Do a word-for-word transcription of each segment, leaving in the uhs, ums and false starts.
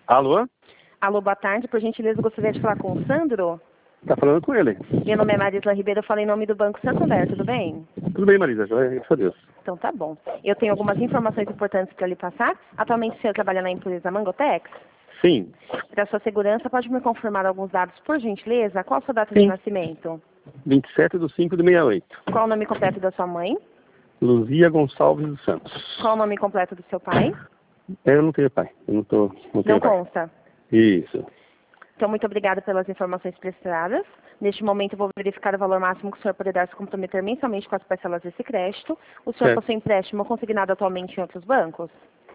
Alô? Alô, boa tarde. Por gentileza, gostaria de falar com o Sandro? Tá falando com ele. Meu nome é Marisla Ribeiro, eu falo em nome do Banco Santander, tudo bem? Tudo bem, Marisa? Graças a Deus. Então tá bom. Eu tenho algumas informações importantes para lhe passar. Atualmente o senhor trabalha na empresa Mangotex? Sim. Para sua segurança, pode me confirmar alguns dados, por gentileza? Qual a sua data Sim. de nascimento? vinte e sete de cinco de sessenta e oito. Qual o nome completo da sua mãe? Luzia Gonçalves dos Santos. Qual o nome completo do seu pai? Eu não tenho pai. Eu não tô. Não tenho Não pai. consta. Isso. Então, muito obrigada pelas informações prestadas. Neste momento, eu vou verificar o valor máximo que o senhor poderá se comprometer mensalmente com as parcelas desse crédito. O senhor Certo. possui empréstimo consignado atualmente em outros bancos?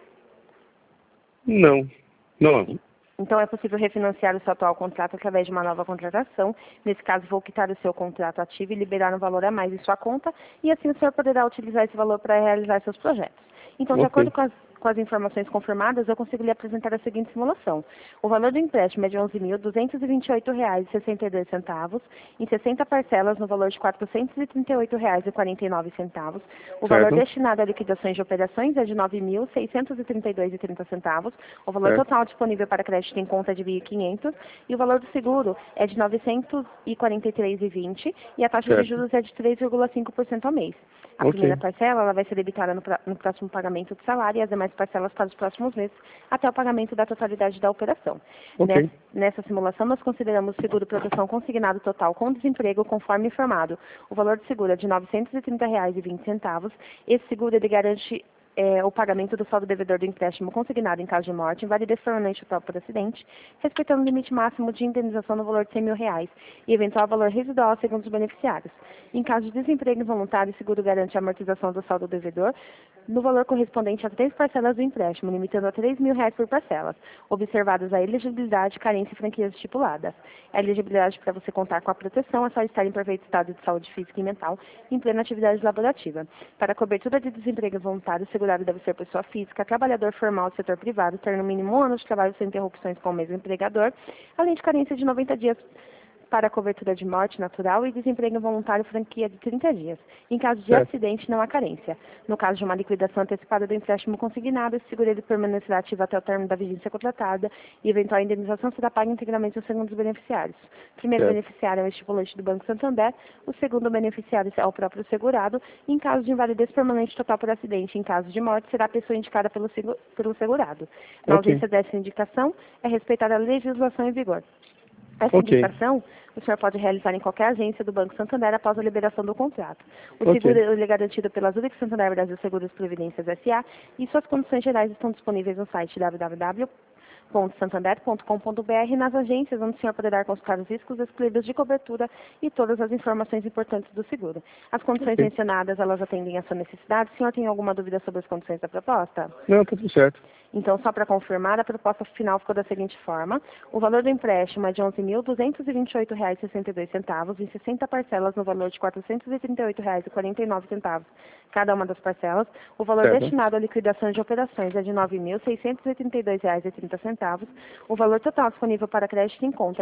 Não. Não. Então, é possível refinanciar o seu atual contrato através de uma nova contratação. Nesse caso, vou quitar o seu contrato ativo e liberar um valor a mais em sua conta, e assim o senhor poderá utilizar esse valor para realizar seus projetos. Então, de Ok. acordo com as, com as informações confirmadas, eu consigo lhe apresentar a seguinte simulação. O valor do empréstimo é de onze mil duzentos e vinte e oito reais e sessenta e dois centavos, em sessenta parcelas no valor de quatrocentos e trinta e oito reais e quarenta e nove centavos. O valor Certo. destinado a liquidações de operações é de nove mil seiscentos e trinta e dois reais e trinta centavos. O valor Certo. total disponível para crédito em conta é de mil e quinhentos e o valor do seguro é de novecentos e quarenta e três reais e vinte centavos e a taxa de Certo. juros é de três vírgula cinco por cento ao mês. A Ok. primeira parcela ela vai ser debitada no, pra- no próximo pagamento do salário e as demais parcelas para os próximos meses até o pagamento da totalidade da operação. Ok. Nessa, nessa simulação, nós consideramos o seguro proteção consignado total com desemprego conforme informado. O valor do seguro é de novecentos e trinta reais e vinte centavos. Esse seguro ele garante é, o pagamento do saldo devedor do empréstimo consignado em caso de morte, invalidez permanente total por acidente, respeitando o limite máximo de indenização no valor de cem mil reais e eventual valor residual segundo os beneficiários. Em caso de desemprego involuntário, o seguro garante a amortização do saldo devedor no valor correspondente a três parcelas do empréstimo, limitando a três mil reais por parcelas, observadas a elegibilidade, carência e franquias estipuladas. A elegibilidade para você contar com a proteção é só estar em perfeito estado de saúde física e mental, em plena atividade laborativa. Para a cobertura de desemprego involuntário, o segurado deve ser pessoa física, trabalhador formal do setor privado, ter no mínimo um ano de trabalho sem interrupções com o mesmo empregador, além de carência de noventa dias para a cobertura de morte natural e desemprego involuntário franquia de trinta dias. Em caso de Certo. acidente, não há carência. No caso de uma liquidação antecipada do empréstimo consignado, esse seguro ele permanecerá ativo até o término da vigência contratada e eventual indenização será paga integralmente aos segundos beneficiários. O primeiro Certo. beneficiário é o estipulante do Banco Santander, o segundo beneficiário é o próprio segurado. Em caso de invalidez permanente total por acidente, em caso de morte, será a pessoa indicada pelo, segu- pelo segurado. Na Ok. ausência dessa indicação, é respeitada a legislação em vigor. Essa Ok. indicação o senhor pode realizar em qualquer agência do Banco Santander após a liberação do contrato. O Ok. seguro ele é garantido pela Zurich Santander Brasil Seguros Previdências S A e suas condições gerais estão disponíveis no site w w w ponto santander ponto com ponto b r e nas agências onde o senhor poderá consultar os riscos, os equilíbrios de cobertura e todas as informações importantes do seguro. As condições Ok. mencionadas, elas atendem à sua necessidade. O senhor tem alguma dúvida sobre as condições da proposta? Não, tá tudo certo. Então, só para confirmar, a proposta final ficou da seguinte forma. O valor do empréstimo é de onze mil duzentos e vinte e oito reais e sessenta e dois centavos, em sessenta parcelas no valor de quatrocentos e trinta e oito reais e quarenta e nove centavos cada uma das parcelas. O valor Certo. destinado à liquidação de operações é de nove mil seiscentos e trinta e dois reais e trinta centavos. O valor total disponível para crédito em conta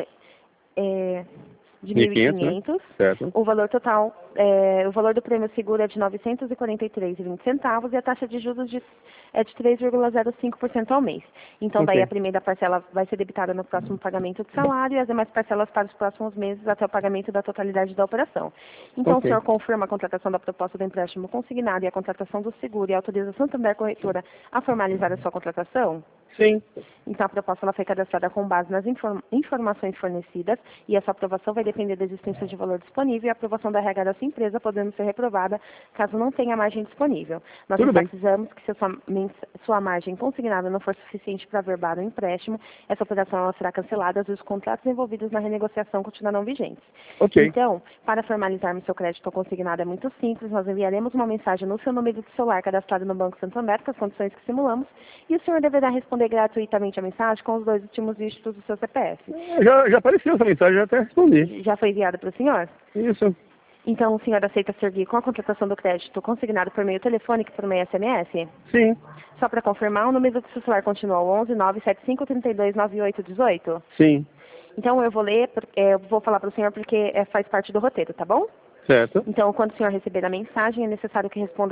é de mil mil e e quinhentos, né? quinhentos. Certo. O valor total, é, o valor do prêmio seguro é de novecentos e quarenta e três reais e vinte centavos e a taxa de juros de, é de três vírgula zero cinco por cento ao mês. Então, daí Ok. a primeira parcela vai ser debitada no próximo pagamento do salário e as demais parcelas para os próximos meses até o pagamento da totalidade da operação. Então, Ok. o senhor confirma a contratação da proposta do empréstimo consignado e a contratação do seguro e autoriza a Santander Corretora a formalizar a sua contratação? Sim. Então, a proposta ela foi cadastrada com base nas inform- informações fornecidas e essa aprovação vai depender da existência de valor disponível e a aprovação da R H da sua empresa, podendo ser reprovada caso não tenha margem disponível. Nós Tudo bem. enfatizamos que se a sua, mens- sua margem consignada não for suficiente para averbar o empréstimo, essa operação ela será cancelada e os contratos envolvidos na renegociação continuarão vigentes. Ok. Então, para formalizarmos seu crédito consignado é muito simples, nós enviaremos uma mensagem no seu número de celular cadastrado no Banco Santander com as condições que simulamos e o senhor deverá responder gratuitamente a mensagem com os dois últimos dígitos do seu C P F. Já, já apareceu essa mensagem, já até respondi. Já foi enviado para o senhor? Isso. Então, o senhor aceita servir com a contratação do crédito consignado por meio telefônico e por meio S M S? Sim. Só para confirmar, o número do seu celular continua o onze nove sete cinco três dois nove oito um oito? Sim. Então, eu vou ler, porque- é, eu vou falar para o senhor porque é, faz parte do roteiro, tá bom? Certo. Então, quando o senhor receber a mensagem, é necessário que responda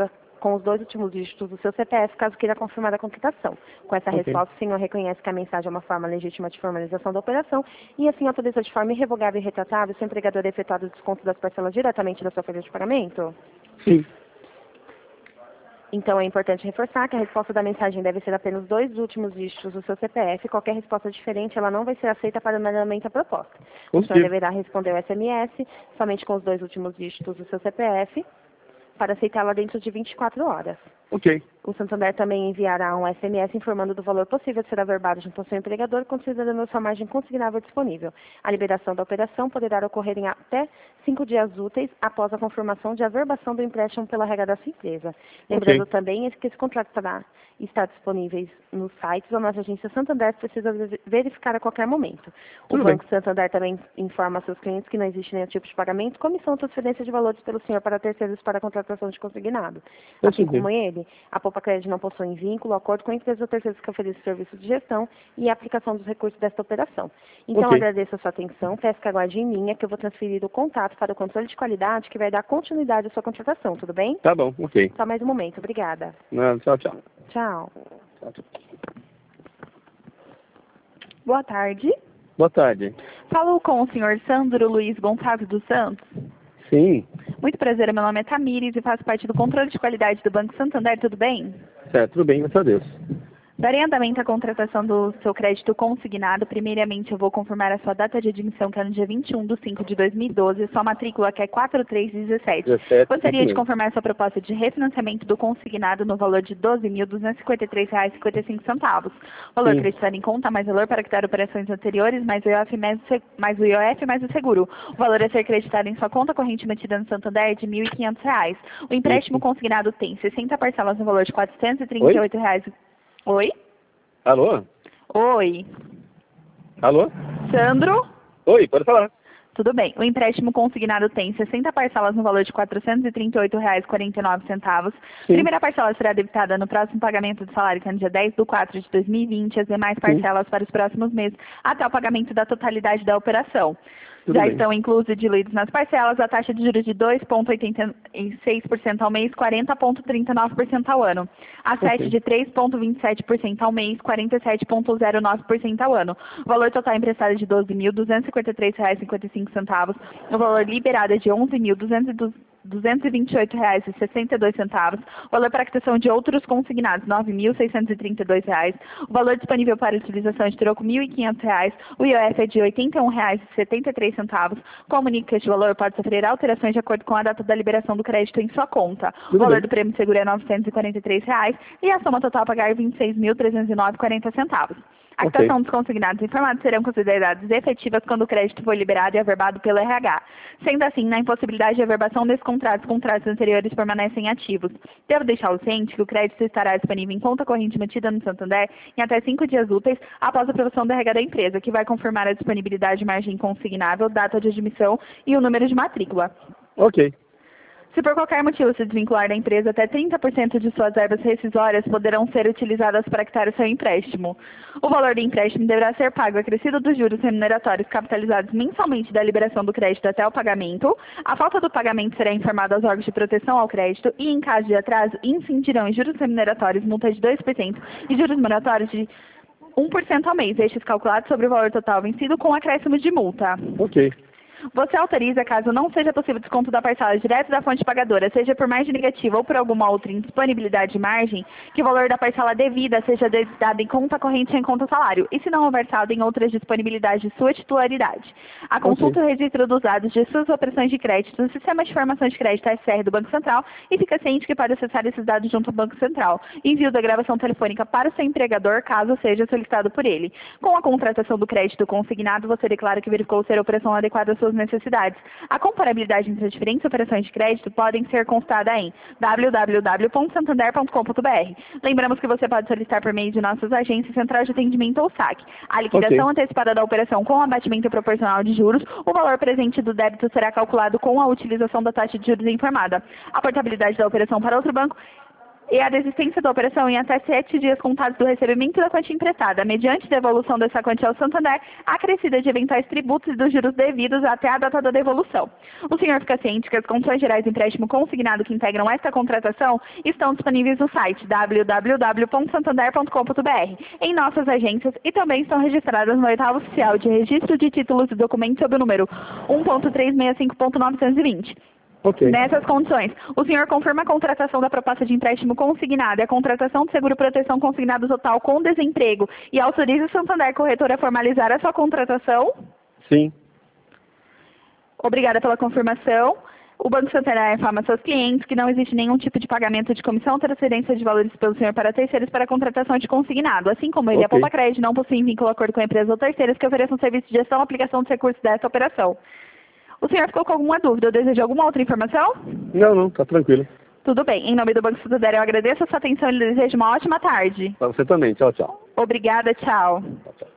com os dois últimos dígitos do seu C P F, caso queira confirmar a contratação. Com essa Ok. resposta, o senhor reconhece que a mensagem é uma forma legítima de formalização da operação e assim autoriza de forma irrevogável e retratável o seu empregador a efetuar o desconto das parcelas diretamente da sua folha de pagamento? Sim. Então, é importante reforçar que a resposta da mensagem deve ser apenas dois últimos dígitos do seu C P F. Qualquer resposta diferente, ela não vai ser aceita para o mandamento da proposta. O senhor Positivo. deverá responder o S M S somente com os dois últimos dígitos do seu C P F para aceitá-la dentro de vinte e quatro horas. Ok. O Santander também enviará um S M S informando do valor possível de ser averbado junto ao seu empregador, considerando a sua margem consignável disponível. A liberação da operação poderá ocorrer em até cinco dias úteis após a confirmação de averbação do empréstimo pela regra da sua empresa. Lembrando Ok. também que esse contrato estará, está disponível nos sites ou nas agências Santander, precisa verificar a qualquer momento. O Tudo Banco bem. Santander também informa a seus clientes que não existe nenhum tipo de pagamento, comissão ou transferência de valores pelo senhor para terceiros para a contratação de consignado. Com Assim certeza. como ele, a Poupa Crédito não possui vínculo, acordo com a empresa ou terceiros que oferece serviço de gestão e a aplicação dos recursos desta operação. Então, Ok. agradeço a sua atenção, peço que aguarde em linha, que eu vou transferir o contato para o controle de qualidade, que vai dar continuidade à sua contratação, tudo bem? Tá bom, ok. Só mais um momento, obrigada. Não, tchau, tchau. Tchau. Tchau, tchau. Boa tarde. Boa tarde. Falo com o senhor Sandro Luiz Gonçalves dos Santos. Sim. Muito prazer, meu nome é Tamires e faço parte do controle de qualidade do Banco Santander, tudo bem? Certo, tudo bem, graças a Deus. Darei andamento à contratação do seu crédito consignado. Primeiramente, eu vou confirmar a sua data de admissão, que é no dia vinte e um de cinco de dois mil e doze, sua matrícula, que é quatro três um sete. dezessete, Gostaria isso de mesmo. confirmar sua proposta de refinanciamento do consignado no valor de doze mil duzentos e cinquenta e três reais e cinquenta e cinco centavos. Valor Sim. acreditado em conta, mais valor para quitar operações anteriores, mais o I O F mais o se- mais o I O F mais o seguro. O valor a ser acreditado em sua conta corrente mantida no Santander é de mil e quinhentos reais. O empréstimo Isso. consignado tem sessenta parcelas no valor de quatrocentos e trinta e oito reais. Oi? Alô? Oi. Alô? Sandro? Oi, pode falar. Tudo bem. O empréstimo consignado tem sessenta parcelas no valor de quatrocentos e trinta e oito reais e quarenta e nove centavos. Sim. Primeira parcela será debitada no próximo pagamento do salário, que é no dia dez de quatro de dois mil e vinte, as demais parcelas para os próximos meses, até o pagamento da totalidade da operação. Tudo Já bem. estão inclusos e diluídos nas parcelas a taxa de juros de dois vírgula oitenta e seis por cento ao mês, quarenta vírgula trinta e nove por cento ao ano. A sete Ok. de três vírgula vinte e sete por cento ao mês, quarenta e sete vírgula zero nove por cento ao ano. O valor total emprestado é de doze mil duzentos e cinquenta e três reais e cinquenta e cinco centavos. O valor liberado é de onze mil duzentos e vinte e oito reais e sessenta e dois centavos. O valor para quitação de outros consignados, nove mil seiscentos e trinta e dois reais. O valor disponível para utilização de troco, mil e quinhentos reais. O I O F é de oitenta e um reais e setenta e três centavos. Comunique que este valor pode sofrer alterações de acordo com a data da liberação do crédito em sua conta. Tudo o valor bem. do prêmio de seguro é novecentos e quarenta e três reais e a soma total a pagar vinte e seis mil trezentos e nove reais e quarenta centavos. A Ok. quitação dos consignados informados serão consideradas efetivas quando o crédito for liberado e averbado pelo R H. Sendo assim, na impossibilidade de averbação desses contratos, contratos anteriores permanecem ativos. Devo deixá-lo ciente que o crédito estará disponível em conta corrente mantida no Santander em até cinco dias úteis após a aprovação do R H da empresa, que vai confirmar a disponibilidade de margem consignável, data de admissão e o número de matrícula. Ok. Se por qualquer motivo se desvincular da empresa, até trinta por cento de suas verbas rescisórias poderão ser utilizadas para quitar o seu empréstimo. O valor do empréstimo deverá ser pago acrescido dos juros remuneratórios capitalizados mensalmente da liberação do crédito até o pagamento. A falta do pagamento será informada aos órgãos de proteção ao crédito e, em caso de atraso, incidirão em juros remuneratórios multa de dois por cento e juros moratórios de um por cento ao mês, estes calculados sobre o valor total vencido com acréscimo de multa. Ok. Você autoriza, caso não seja possível desconto da parcela direto da fonte pagadora, seja por margem negativa ou por alguma outra indisponibilidade de margem, que o valor da parcela devida seja dado em conta corrente ou em conta salário, e se não houver saldo em outras disponibilidades de sua titularidade. A consulta Ok. o registro dos dados de suas operações de crédito no Sistema de Informação de Crédito S R do Banco Central e fica ciente que pode acessar esses dados junto ao Banco Central. Envio da gravação telefônica para o seu empregador, caso seja solicitado por ele. Com a contratação do crédito consignado, você declara que verificou ser a operação adequada às suas necessidades. A comparabilidade entre as diferentes operações de crédito podem ser consultada em w w w ponto santander ponto com ponto b r. Lembramos que você pode solicitar por meio de nossas agências, central de atendimento ou saque. A liquidação Ok. antecipada da operação com abatimento proporcional de juros, o valor presente do débito será calculado com a utilização da taxa de juros informada. A portabilidade da operação para outro banco e a desistência da operação em até sete dias contados do recebimento da quantia emprestada, mediante devolução dessa quantia ao Santander, acrescida de eventuais tributos e dos juros devidos até a data da devolução. O senhor fica ciente que as condições gerais de empréstimo consignado que integram esta contratação estão disponíveis no site w w w ponto santander ponto com ponto b r, em nossas agências, e também estão registradas no oitavo oficial de registro de títulos e documentos sob o número um ponto trezentos e sessenta e cinco ponto novecentos e vinte. Ok. Nessas condições, o senhor confirma a contratação da proposta de empréstimo consignado e a contratação de seguro-proteção consignado total com desemprego e autoriza o Santander Corretora a formalizar a sua contratação? Sim. Obrigada pela confirmação. O Banco Santander informa seus clientes que não existe nenhum tipo de pagamento de comissão ou transferência de valores pelo senhor para terceiros para a contratação de consignado, assim como ele e a Ok. Poupa Crédito não possuem vínculo ou acordo com empresas ou terceiros que ofereçam serviço de gestão ou aplicação de recursos dessa operação. O senhor ficou com alguma dúvida ou deseja alguma outra informação? Não, não, tá tranquilo. Tudo bem. Em nome do Banco Santander, eu agradeço a sua atenção e lhe desejo uma ótima tarde. Pra você também. Tchau, tchau. Obrigada, tchau. Tchau, tchau.